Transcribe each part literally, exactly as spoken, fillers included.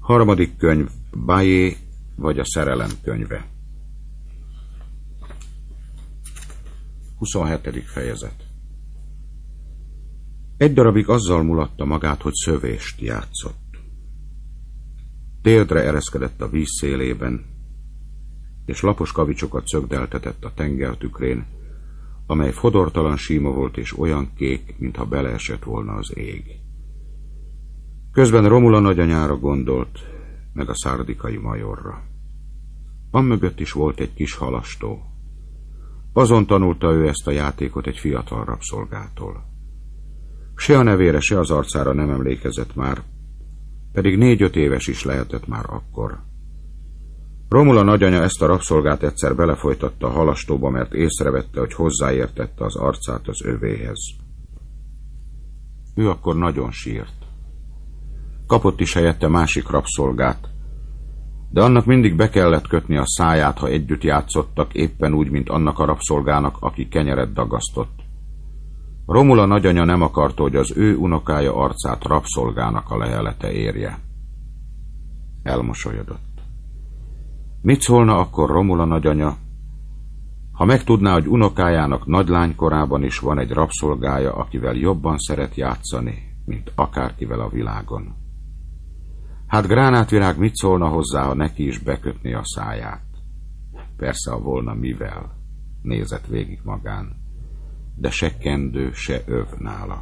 Harmadik könyv, Bayé vagy a szerelem könyve. huszonhetedik fejezet. Egy darabig azzal mulatta magát, hogy szövést játszott. Térdre ereszkedett a víz szélében, és lapos kavicsokat szögdeltetett a tenger tükrén, amely fodortalan síma volt és olyan kék, mintha beleesett volna az ég. Közben Romula nagyanyára gondolt, meg a szárdikai majorra. Amögött is volt egy kis halastó. Azon tanulta ő ezt a játékot egy fiatal rabszolgától. Se a nevére, se az arcára nem emlékezett már, pedig négy-öt éves is lehetett már akkor. Romula nagyanya ezt a rabszolgát egyszer belefolytatta a halastóba, mert észrevette, hogy hozzáértette az arcát az övéhez. Ő akkor nagyon sírt. Kapott is helyette másik rabszolgát, de annak mindig be kellett kötni a száját, ha együtt játszottak, éppen úgy, mint annak a rabszolgának, aki kenyeret dagasztott. Romula nagyanya nem akarta, hogy az ő unokája arcát rabszolgának a lehelete érje. Elmosolyodott. Mit szólna akkor Romula nagyanya, ha megtudná, hogy unokájának nagylánykorában is van egy rabszolgája, akivel jobban szeret játszani, mint akárkivel a világon? Hát Gránátvirág mit szólna hozzá, ha neki is bekötné a száját? Persze, a volna mivel, nézett végig magán, de se kendő, se öv nála.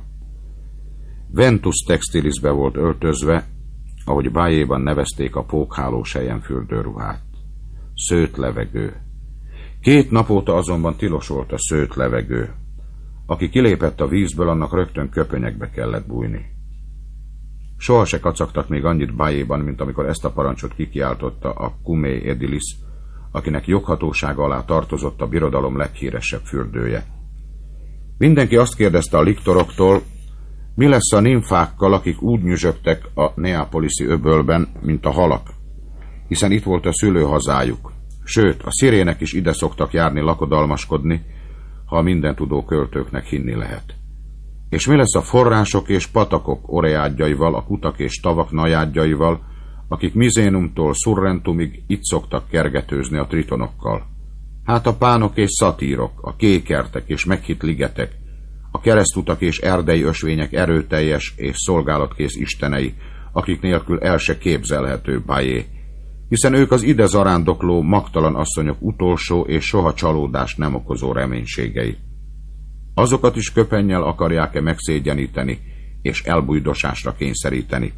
Ventus textilisbe volt öltözve, ahogy Bayéban nevezték a pókháló selyemfürdőruhát. Szőtt levegő. Két nap óta azonban tilos volt a szőtt levegő. Aki kilépett a vízből, annak rögtön köpönyekbe kellett bújni. Soha se kacagtak még annyit Bayéban, mint amikor ezt a parancsot kikiáltotta a Cumé Edilis, akinek joghatósága alá tartozott a birodalom leghíresebb fürdője. Mindenki azt kérdezte a liktoroktól, mi lesz a nimfákkal, akik úgy nyüzsögtek a neapoliszi öbölben, mint a halak, hiszen itt volt a szülőhazájuk. Sőt, a szirének is ide szoktak járni lakodalmaskodni, ha a mindentudó költőknek hinni lehet. És mi lesz a források és patakok oreádjaival, a kutak és tavak najádjaival, akik Mizenumtól Surrentumig itt szoktak kergetőzni a tritonokkal? Hát a pánok és szatírok, a kékertek és meghitt ligetek, a keresztutak és erdei ösvények erőteljes és szolgálatkész istenei, akik nélkül el se képzelhető Bayé, hiszen ők az ide zarándokló, magtalan asszonyok utolsó és soha csalódást nem okozó reménységei. Azokat is köpennyel akarják-e megszégyeníteni és elbújdosásra kényszeríteni?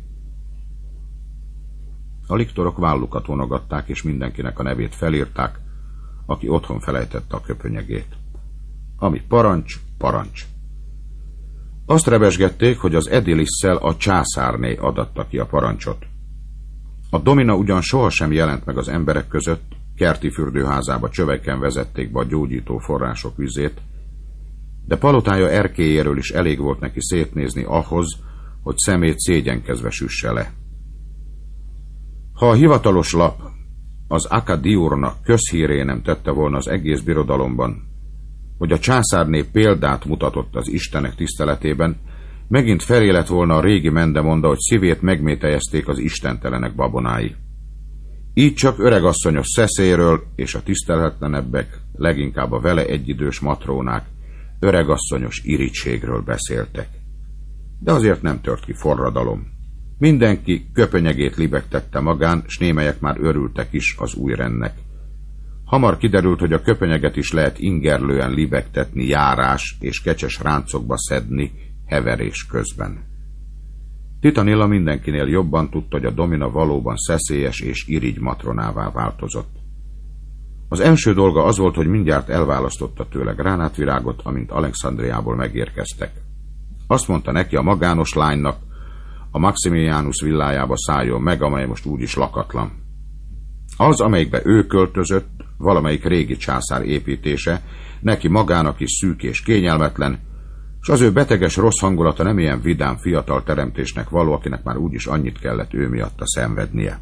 A liktorok vállukat vonogatták, és mindenkinek a nevét felírták, aki otthon felejtette a köpönyegét. Ami parancs, parancs. Azt rebesgették, hogy az Edilisszel a császárné adatta ki a parancsot. A domina ugyan sohasem jelent meg az emberek között, kerti fürdőházába csöveken vezették be a gyógyító források vizét, de palotája erkélyéről is elég volt neki szétnézni ahhoz, hogy szemét szégyenkezve süsse le. Ha a hivatalos lap az Akadiurnak közhíré nem tette volna az egész birodalomban, hogy a császárné példát mutatott az istenek tiszteletében, megint felé lett volna a régi mendemonda, hogy szívét megmételyezték az istentelenek babonái. Így csak öregasszonyos szeszéről és a tisztelhetlenebbek, leginkább a vele egyidős matrónák öregasszonyos irítségről beszéltek. De azért nem tört ki forradalom. Mindenki köpönyegét libegtette magán, s némelyek már örültek is az új rendnek. Hamar kiderült, hogy a köpönyeget is lehet ingerlően libegtetni, járás és kecses ráncokba szedni heverés közben. Titanilla mindenkinél jobban tudta, hogy a domina valóban szeszélyes és irigy matronává változott. Az első dolga az volt, hogy mindjárt elválasztotta tőle Gránátvirágot, amint Alexandriából megérkeztek. Azt mondta neki, a magános lánynak a Maximianus villájába szálljon meg, amely most úgyis lakatlan. Az, amelyikbe ő költözött, valamelyik régi császár építése, neki magának is szűk és kényelmetlen, s az ő beteges rossz hangulata nem ilyen vidám fiatal teremtésnek való, akinek már úgyis annyit kellett ő miatta szenvednie.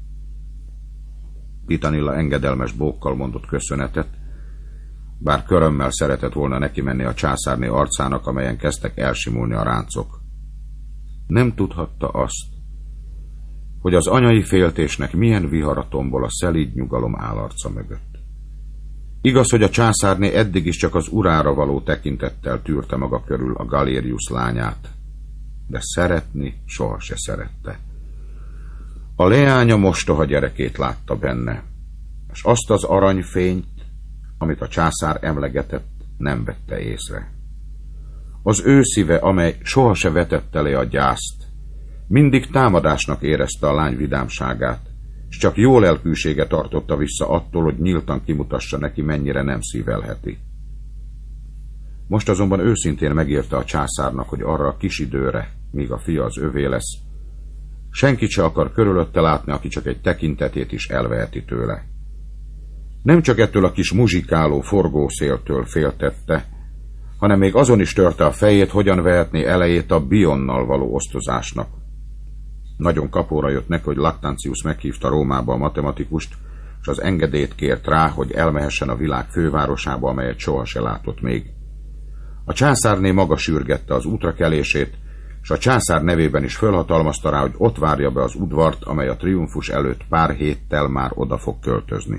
Titanilla engedelmes bókkal mondott köszönetet, bár körömmel szeretett volna neki menni a császárné arcának, amelyen kezdtek elsimulni a ráncok. Nem tudhatta azt, hogy az anyai féltésnek milyen vihara tombol a szelíd nyugalom állarca mögött. Igaz, hogy a császárné eddig is csak az urára való tekintettel tűrte maga körül a Galerius lányát, de szeretni soha se szerette. A leánya mostoha gyerekét látta benne, és azt az aranyfényt, amit a császár emlegetett, nem vette észre. Az ő szíve, amely soha se vetette le a gyászt, mindig támadásnak érezte a lány vidámságát, és csak jó lelkűsége tartotta vissza attól, hogy nyíltan kimutassa neki, mennyire nem szívelheti. Most azonban őszintén megérte a császárnak, hogy arra a kis időre, míg a fia az övé lesz, senkit se akar körülötte látni, aki csak egy tekintetét is elveheti tőle. Nem csak ettől a kis muzsikáló forgószéltől féltette, hanem még azon is törte a fejét, hogyan vehetné elejét a Bionnal való osztozásnak. Nagyon kapóra jött neki, hogy Lactantius meghívta Rómába a matematikust, és az engedélyt kért rá, hogy elmehessen a világ fővárosába, amelyet soha se látott még. A császárné maga sürgette az útrakelését, és a császár nevében is fölhatalmazta rá, hogy ott várja be az udvart, amely a triumfus előtt pár héttel már oda fog költözni.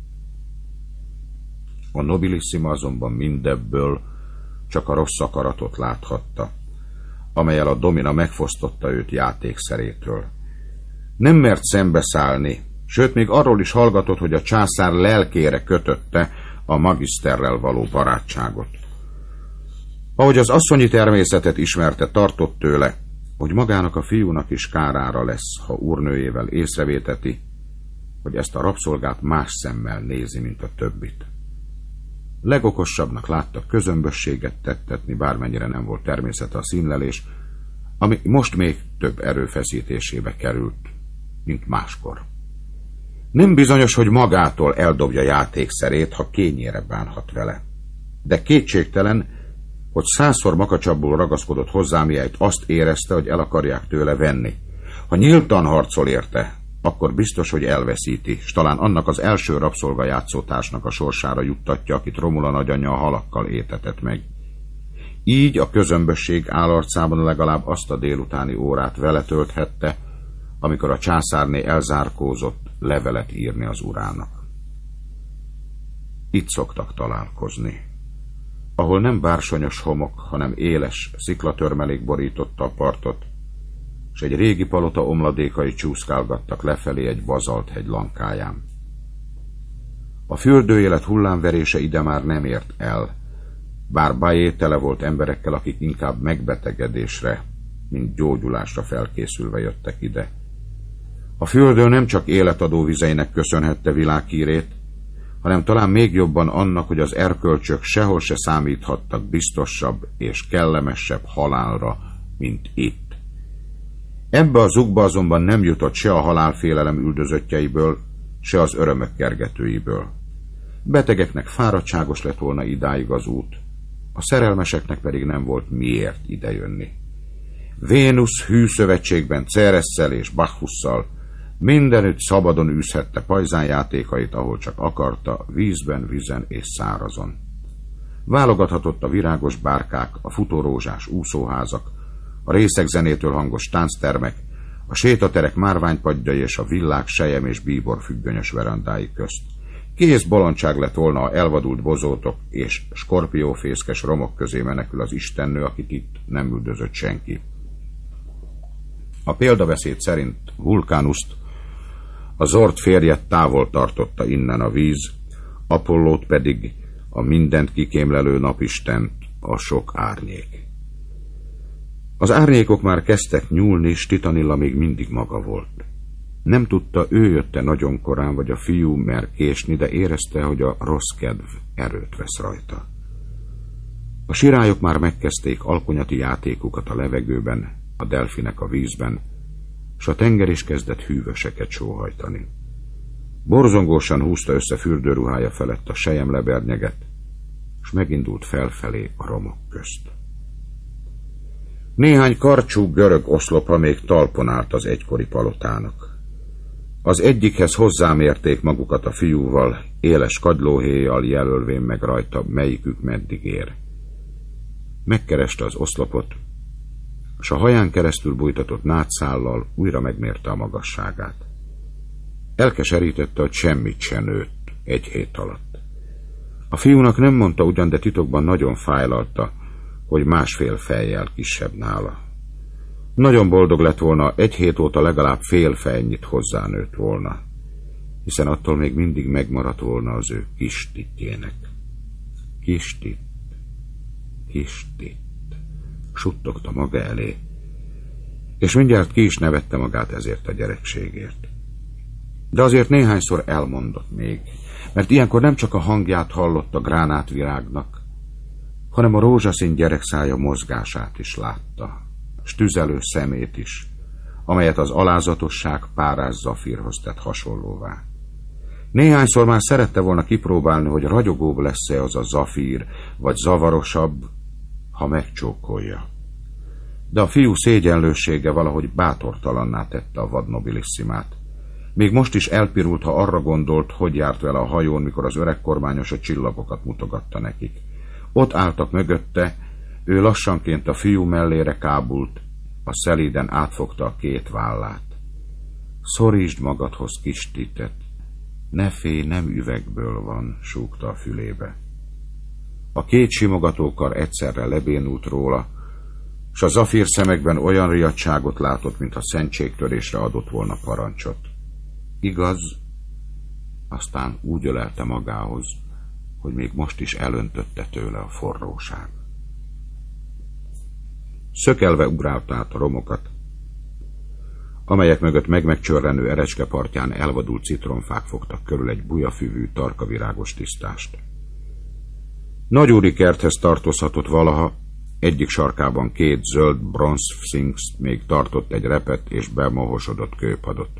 A nobilissima azonban mindebből csak a rossz akaratot láthatta, amellyel a domina megfosztotta őt játékszerétől. Nem mert szembeszállni, sőt még arról is hallgatott, hogy a császár lelkére kötötte a magiszterrel való barátságot. Ahogy az asszonyi természetet ismerte, tartott tőle, hogy magának a fiúnak is kárára lesz, ha úrnőjével észrevéteti, hogy ezt a rabszolgát más szemmel nézi, mint a többit. Legokosabbnak látta közömbösséget tettetni, bármennyire nem volt természete a színlelés, ami most még több erőfeszítésébe került, mint máskor. Nem bizonyos, hogy magától eldobja játékszerét, ha kényére bánhat vele. De kétségtelen, hogy százszor makacsabbul ragaszkodott hozzá, miért azt érezte, hogy el akarják tőle venni. Ha nyíltan harcol érte, akkor biztos, hogy elveszíti, és talán annak az első rabszolga játszótársnak a sorsára juttatja, akit Romula nagyanyja a halakkal étetett meg. Így a közömbösség állarcában legalább azt a délutáni órát vele tölthette, amikor a császárné elzárkózott levelet írni az urának. Itt szoktak találkozni, ahol nem bársonyos homok, hanem éles sziklatörmelék borította a partot, és egy régi palota omladékai csúszkálgattak lefelé egy bazalt hegy lankáján. A fürdőélet hullámverése ide már nem ért el, bár Bayeux tele volt emberekkel, akik inkább megbetegedésre, mint gyógyulásra felkészülve jöttek ide. A fürdő nem csak életadó vizeinek köszönhette világhírét, hanem talán még jobban annak, hogy az erkölcsök sehol se számíthattak biztosabb és kellemesebb halálra, mint itt. Ebbe a zugba azonban nem jutott se a halálfélelem üldözöttjeiből, se az örömök kergetőiből. Betegeknek fáradtságos lett volna idáig az út, a szerelmeseknek pedig nem volt miért idejönni. Vénusz hű szövetségben Ceresszel és Bacchusszal mindenütt szabadon űzhette pajzánjátékait, ahol csak akarta, vízben, vizen és szárazon. Válogathatott a virágos bárkák, a futórózsás úszóházak, a részeg zenétől hangos tánctermek, a sétaterek márványpadjai és a villák sejem és bíbor függönyös verandái közt. Kész bolondság lett volna, a elvadult bozótok és skorpiófészkes romok közé menekül az istennő, akit itt nem üldözött senki. A példabeszéd szerint Vulkánuszt, a Zord férjet távol tartotta innen a víz, Apollót pedig a mindent kikémlelő napistent, a sok árnyék. Az árnyékok már kezdtek nyúlni, s Titanilla még mindig maga volt. Nem tudta, ő jötte nagyon korán, vagy a fiú mer késni, de érezte, hogy a rossz kedv erőt vesz rajta. A sirályok már megkezdték alkonyati játékukat a levegőben, a delfinek a vízben, s a tenger is kezdett hűvöseket sóhajtani. Borzongósan húzta össze fürdőruhája felett a selyemlebernyeget, s megindult felfelé a romok közt. Néhány karcsú görög oszlopa még talpon állt az egykori palotának. Az egyikhez hozzámérték magukat a fiúval, éles kagylóhéjjal jelölvén meg rajta, melyikük meddig ér. Megkereste az oszlopot, s a haján keresztül bújtatott nátszállal újra megmérte a magasságát. Elkeserítette, hogy semmit se nőtt egy hét alatt. A fiúnak nem mondta ugyan, de titokban nagyon fájlalta, hogy másfél fejjel kisebb nála. Nagyon boldog lett volna, egy hét óta legalább fél fejnyit hozzánőtt volna, hiszen attól még mindig megmaradt volna az ő kis tittjének. Kis titt, kis titt, suttogta maga elé, és mindjárt ki is nevette magát ezért a gyerekségért. De azért néhányszor elmondott még, mert ilyenkor nem csak a hangját hallott a gránátvirágnak, hanem a rózsaszín gyerekszája mozgását is látta, s tüzelő szemét is, amelyet az alázatosság párás zafírhoz tett hasonlóvá. Néhányszor már szerette volna kipróbálni, hogy ragyogóbb lesz-e az a zafír, vagy zavarosabb, ha megcsókolja. De a fiú szégyenlőssége valahogy bátortalanná tette a vadnobilissimát. Még most is elpirult, ha arra gondolt, hogy járt vele a hajón, mikor az öreg kormányos a csillagokat mutogatta nekik. Ott álltak mögötte, ő lassanként a fiú mellére kábult, a szelíden átfogta a két vállát. Szorítsd magadhoz, kis titet, ne félj, nem üvegből van, súgta a fülébe. A két simogatókar egyszerre lebénult róla, s a zafír szemekben olyan riadtságot látott, mintha szentségtörésre adott volna parancsot. Igaz, aztán úgy ölelte magához, hogy még most is elöntötte tőle a forróság. Szökelve ugrálta át a romokat, amelyek mögött meg-megcsörrenő erecskepartján elvadult citromfák fogtak körül egy bujafüvű, tarkavirágos tisztást. Nagyúri kerthez tartozhatott valaha, egyik sarkában két zöld bronzsfinx még tartott egy repett és bemohosodott kőpadot.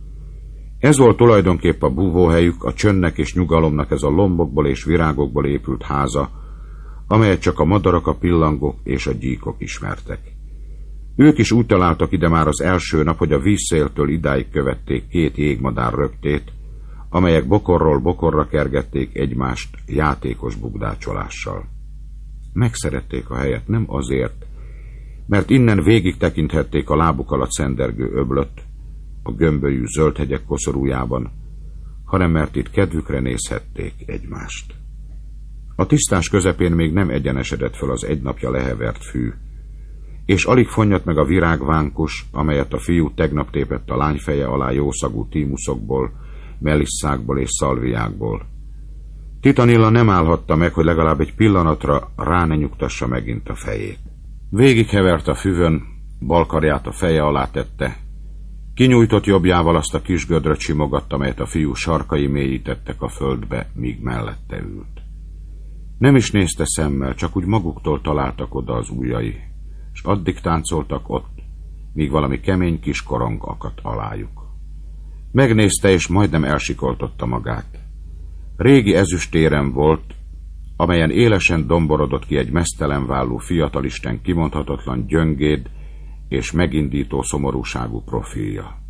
Ez volt tulajdonképp a búvóhelyük, a csöndnek és nyugalomnak ez a lombokból és virágokból épült háza, amelyet csak a madarak, a pillangók és a gyíkok ismertek. Ők is úgy találtak ide már az első nap, hogy a vízszéltől idáig követték két jégmadár röptét, amelyek bokorról bokorra kergették egymást játékos bugdácsolással. Megszerették a helyet nem azért, mert innen végig tekinthették a lábuk alatt szendergő öblöt, a gömbölyű zöldhegyek koszorújában, hanem mert itt kedvükre nézhették egymást. A tisztás közepén még nem egyenesedett föl az egy napja lehevert fű, és alig fonnyadt meg a virágvánkus, amelyet a fiú tegnap tépett a lány feje alá jószagú tímuszokból, melisszákból és szalviákból. Titanilla nem állhatta meg, hogy legalább egy pillanatra rá ne nyugtassa megint a fejét. Végighevert a füvön, bal karját a feje alá tette, kinyújtott jobbjával azt a kis gödröt simogatta, amelyet a fiú sarkai mélyítettek a földbe, míg mellette ült. Nem is nézte szemmel, csak úgy maguktól találtak oda az ujjai, és addig táncoltak ott, míg valami kemény kis korong akadt alájuk. Megnézte, és majdnem elsikoltotta magát. Régi ezüstérem volt, amelyen élesen domborodott ki egy meztelen vállú fiatalisten kimondhatatlan gyöngéd és megindító szomorúságú profilja.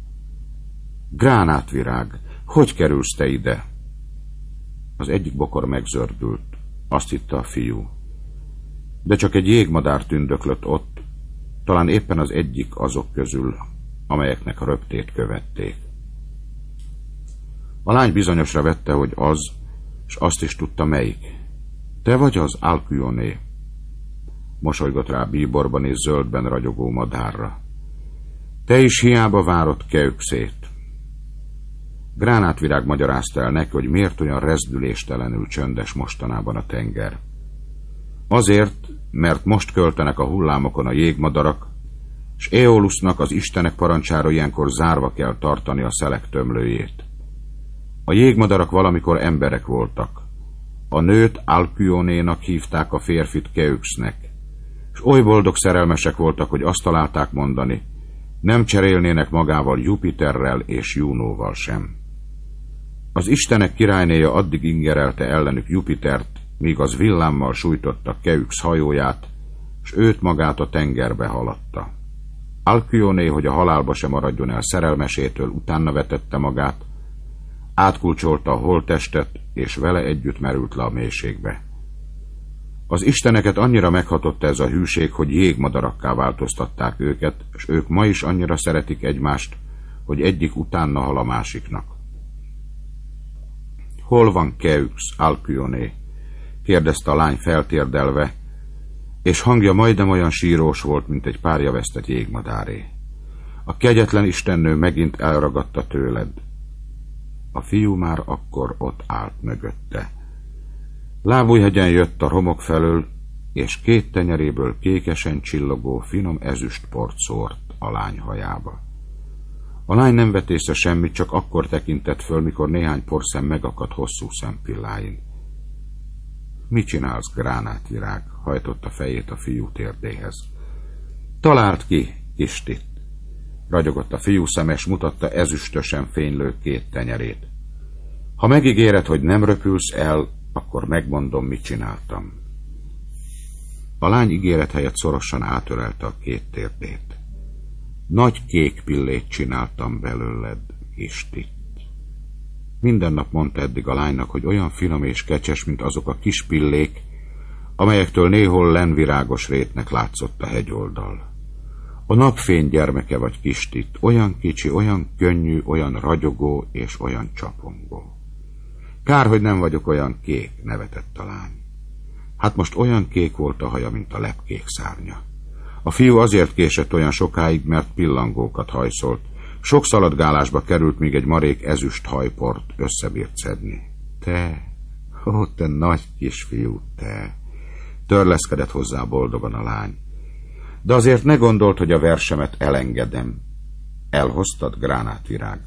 Gránátvirág, hogy kerülsz te ide? Az egyik bokor megzördült, azt hitte a fiú. De csak egy jégmadár tündöklött ott, talán éppen az egyik azok közül, amelyeknek a röptét követték. A lány bizonyosra vette, hogy az, és azt is tudta melyik. Te vagy az Alkyone? Mosolygott rá bíborban és zöldben ragyogó madárra. Te is hiába várod Keuxét. Gránátvirág magyarázta el neki, hogy miért olyan rezdüléstelenül csöndes mostanában a tenger. Azért, mert most költenek a hullámokon a jégmadarak, s Éolusnak, az istenek parancsára ilyenkor zárva kell tartani a szelek tömlőjét. A jégmadarak valamikor emberek voltak. A nőt Alkyonénak hívták, a férfit Keuxnek, és oly boldog szerelmesek voltak, hogy azt találták mondani, nem cserélnének magával Jupiterrel és Junóval sem. Az istenek királynéja addig ingerelte ellenük Jupitert, míg az villámmal sújtotta Keux hajóját, s őt magát a tengerbe haladta. Alkyone, hogy a halálba sem maradjon el szerelmesétől, utána vetette magát, átkulcsolta a holttestet, és vele együtt merült le a mélységbe. Az isteneket annyira meghatott ez a hűség, hogy jégmadarakká változtatták őket, és ők ma is annyira szeretik egymást, hogy egyik utána hal a másiknak. Hol van Keux, Alkyoné? Kérdezte a lány feltérdelve, és hangja majdnem olyan sírós volt, mint egy párja vesztett jégmadáré. A kegyetlen istennő megint elragadta tőled. A fiú már akkor ott állt mögötte. Lábújhegyen jött a romok felől, és két tenyeréből kékesen csillogó, finom ezüstport szórt a lány hajába. A lány nem vett észre semmit, csak akkor tekintett föl, mikor néhány porszem megakadt hosszú szempilláin. Mit csinálsz, gránátvirág? Hajtotta fejét a fiú térdéhez. Találd ki, Kistit! Ragyogott a fiú szeme, és mutatta ezüstösen fénylő két tenyerét. Ha megígéred, hogy nem röpülsz el, akkor megmondom, mit csináltam. A lány ígéret helyett szorosan átörelte a két térdét. Nagy kék pillét csináltam belőled, Kistit. Minden nap mondta eddig a lánynak, hogy olyan finom és kecses, mint azok a kis pillék, amelyektől néhol lenvirágos rétnek látszott a hegyoldal. A napfény gyermeke vagy, Kistit, olyan kicsi, olyan könnyű, olyan ragyogó és olyan csapongó. Kár, hogy nem vagyok olyan kék, nevetett a lány. Hát most olyan kék volt a haja, mint a lepkék szárnya. A fiú azért késett olyan sokáig, mert pillangókat hajszolt. Sok szaladgálásba került, míg egy marék ezüst hajport összebírt szedni. Te, ó, te nagy kisfiú, te! Törleszkedett hozzá boldogan a lány. De azért ne gondolt, hogy a versemet elengedem. Elhoztad, gránátvirág?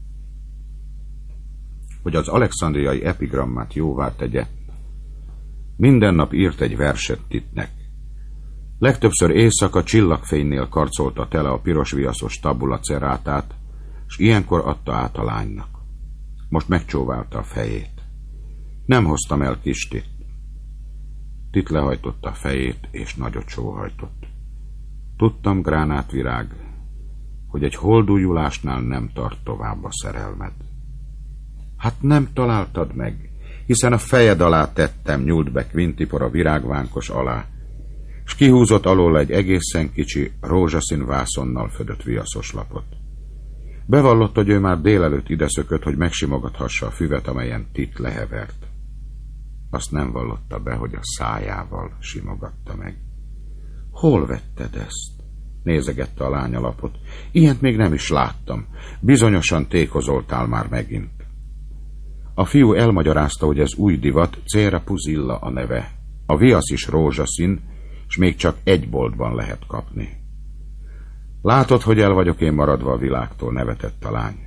Hogy az alexandriai epigrammát jóvá tegye, minden nap írt egy verset Titnek. Legtöbbször éjszaka csillagfénynél karcolta tele a piros viaszos tabula cerátát, s ilyenkor adta át a lánynak. Most megcsóválta a fejét. Nem hoztam el Kistit. Tit lehajtotta a fejét, és nagyot sóhajtott. Tudtam, gránátvirág, hogy egy holdújulásnál nem tart tovább a szerelmed. Hát nem találtad meg, hiszen a fejed alá tettem, nyúlt be Quintipor a virágvánkos alá, s kihúzott alól egy egészen kicsi, rózsaszín vászonnal födött viaszos lapot. Bevallott, hogy ő már délelőtt ideszökött, hogy megsimogathassa a füvet, amelyen Tit lehevert. Azt nem vallotta be, hogy a szájával simogatta meg. Hol vetted ezt? Nézegette a lány a lapot. Ilyent még nem is láttam. Bizonyosan tékozoltál már megint. A fiú elmagyarázta, hogy ez új divat, Cera Puzilla a neve. A viasz is rózsaszín, s még csak egy boltban lehet kapni. Látod, hogy el vagyok én maradva a világtól, nevetett a lány.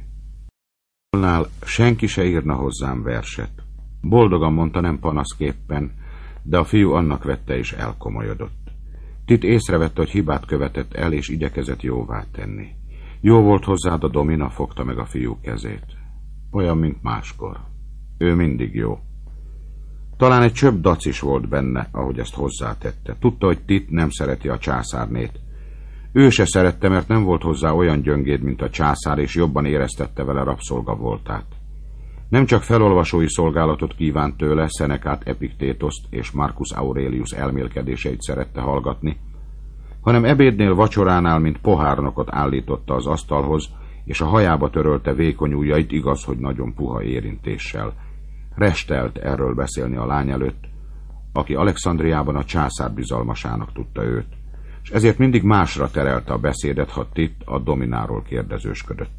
Nál senki se írna hozzám verset. Boldogan mondta, nem panaszképpen, de a fiú annak vette és elkomolyodott. Tit észrevette, hogy hibát követett el, és igyekezett jóvá tenni. Jó volt hozzád a Domina, fogta meg a fiú kezét. Olyan, mint máskor. Ő mindig jó. Talán egy csöpp dac is volt benne, ahogy ezt hozzátette. Tudta, hogy Tit nem szereti a császárnét. Ő se szerette, mert nem volt hozzá olyan gyöngéd, mint a császár, és jobban éreztette vele rabszolga voltát. Nem csak felolvasói szolgálatot kívánt tőle, Szenekát, Epiktétoszt és Marcus Aurelius elmélkedéseit szerette hallgatni, hanem ebédnél, vacsoránál, mint pohárnokot állította az asztalhoz, és a hajába törölte vékony ujjait, igaz, hogy nagyon puha érintéssel. Restelt erről beszélni a lány előtt, aki Alexandriában a császár bizalmasának tudta őt, és ezért mindig másra terelte a beszédet, ha Tit a Domináról kérdezősködött.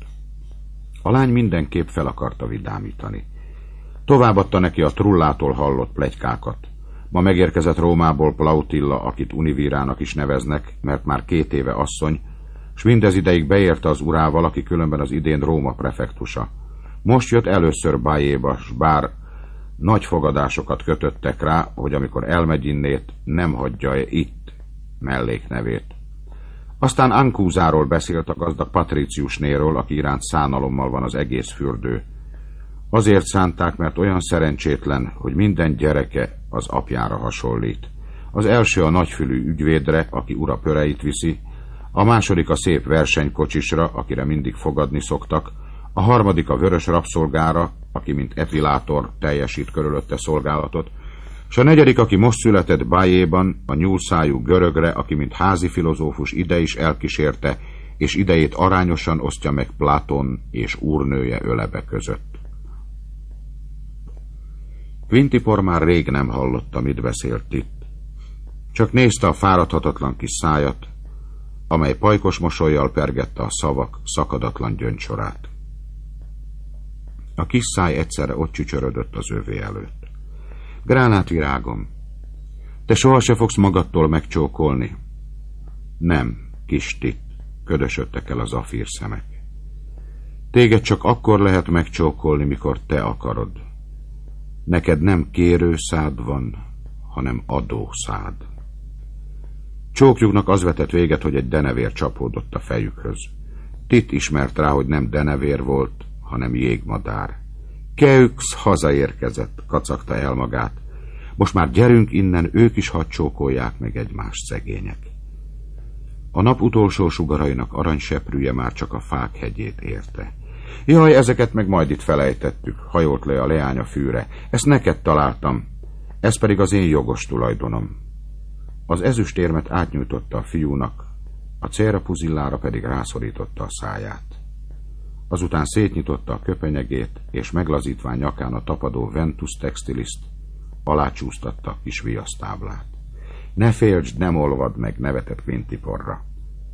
A lány mindenképp fel akarta vidámítani. Továbbadta neki a Trullától hallott pletykákat. Ma megérkezett Rómából Plautilla, akit Univírának is neveznek, mert már két éve asszony, s mindez ideig beérte az urával, aki különben az idén Róma prefektusa. Most jött először Bajéba, s bár nagy fogadásokat kötöttek rá, hogy amikor elmegy innét, nem hagyja itt melléknevét. Aztán Ankúzáról beszélt, a gazdag Patriciusnéről, aki iránt szánalommal van az egész fürdő. Azért szánták, mert olyan szerencsétlen, hogy minden gyereke az apjára hasonlít. Az első a nagyfülű ügyvédre, aki ura pöreit viszi, a második a szép versenykocsisra, akire mindig fogadni szoktak, a harmadik a vörös rabszolgára, aki mint epilátor teljesít körülötte szolgálatot, S a negyedik, aki most született Bájéban, a nyúlszájú görögre, aki mint házi filozófus ide is elkísérte, és idejét arányosan osztja meg Platón és úrnője ölebe között. Quintipor már rég nem hallotta, mit beszélt itt. Csak nézte a fáradhatatlan kis szájat, amely pajkos mosollyal pergette a szavak szakadatlan gyöngysorát. A kis száj egyszerre ott csücsörödött az övé előtt. Gránátvirágom, te soha se fogsz magadtól megcsókolni. Nem, kis Tit, ködösödtek el a zafír szemek. Téged csak akkor lehet megcsókolni, mikor te akarod. Neked nem kérőszád van, hanem adószád. Csókjuknak az vetett véget, hogy egy denevér csapódott a fejükhöz. Tit ismert rá, hogy nem denevér volt, hanem jégmadár. Keux hazaérkezett, kacagta el magát. Most már gyerünk innen, ők is hadd csókolják meg egymást, szegények. A nap utolsó sugarainak aranyseprűje már csak a fák hegyét érte. Jaj, ezeket meg majd itt felejtettük, hajolt le a leány a fűre. Ezt neked találtam, ez pedig az én jogos tulajdonom. Az ezüstérmet átnyújtotta a fiúnak, a célrapuzillára pedig rászorította a száját. Azután szétnyitotta a köpenyegét, és meglazítván nyakán a tapadó Ventus textiliszt, alácsúsztatta a kis viasztáblát. Ne féltsd, nem olvad meg, nevetett Quintiporra.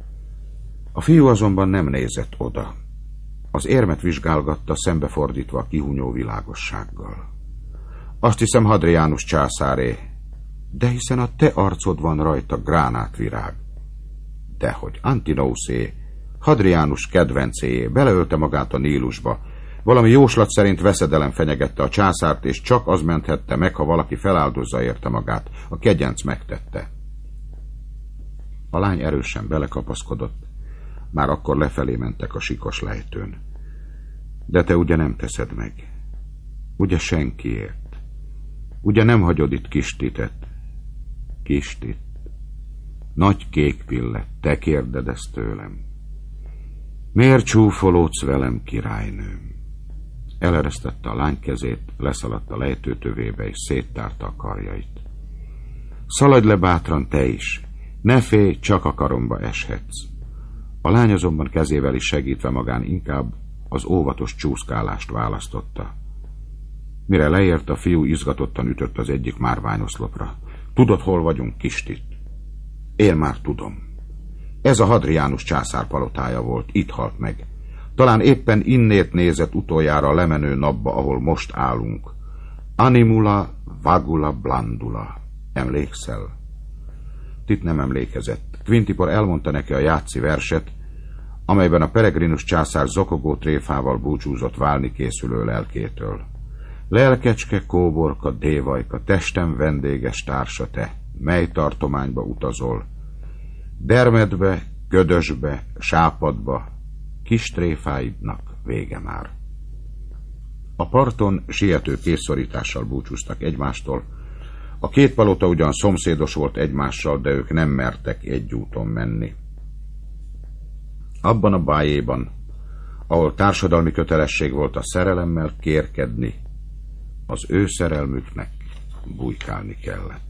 A fiú azonban nem nézett oda. Az érmet vizsgálgatta, szembefordítva a kihunyó világossággal. Azt hiszem, Hadrianus császáré, de hiszen a te arcod van rajta, gránátvirág. Dehogy, Antinouszé, Hadrianus kedvencéjé, beleölte magát a Nílusba. Valami jóslat szerint veszedelem fenyegette a császárt, és csak az menthette meg, ha valaki feláldozza érte magát. A kegyenc megtette. A lány erősen belekapaszkodott, már akkor lefelé mentek a sikos lejtőn. De te ugye nem teszed meg? Ugye senkiért? Ugye nem hagyod itt kis Titet? Kis Tit. Nagy kék pillet, te kérded ezt tőlem. Miért csúfolódsz velem, királynőm? Eleresztette a lány kezét, leszaladt a lejtőtövébe, és széttárta a karjait. Szaladj le bátran te is, ne félj, csak a karomba eshetsz. A lány azonban kezével is segítve magán inkább az óvatos csúszkálást választotta. Mire leért, a fiú izgatottan ütött az egyik márványoszlopra. Tudod, hol vagyunk, kis Tit? Én már tudom. Ez a Hadrianus császár palotája volt, itt halt meg. Talán éppen innét nézett utoljára a lemenő napba, ahol most állunk. Animula vagula blandula. Emlékszel? Tit nem emlékezett. Quintipor elmondta neki a játszi verset, amelyben a Peregrinus császár zokogó tréfával búcsúzott válni készülő lelkétől. Lelkecske, kóborka, dévajka, testem vendéges társa te, mely tartományba utazol? Dermedbe, gödösbe, sápadba, kis tréfáidnak vége már. A parton siető készszorítással búcsúztak egymástól. A két palota ugyan szomszédos volt egymással, de ők nem mertek egy úton menni. Abban a bájéban, ahol társadalmi kötelesség volt a szerelemmel kérkedni, az ő szerelmüknek bujkálni kellett.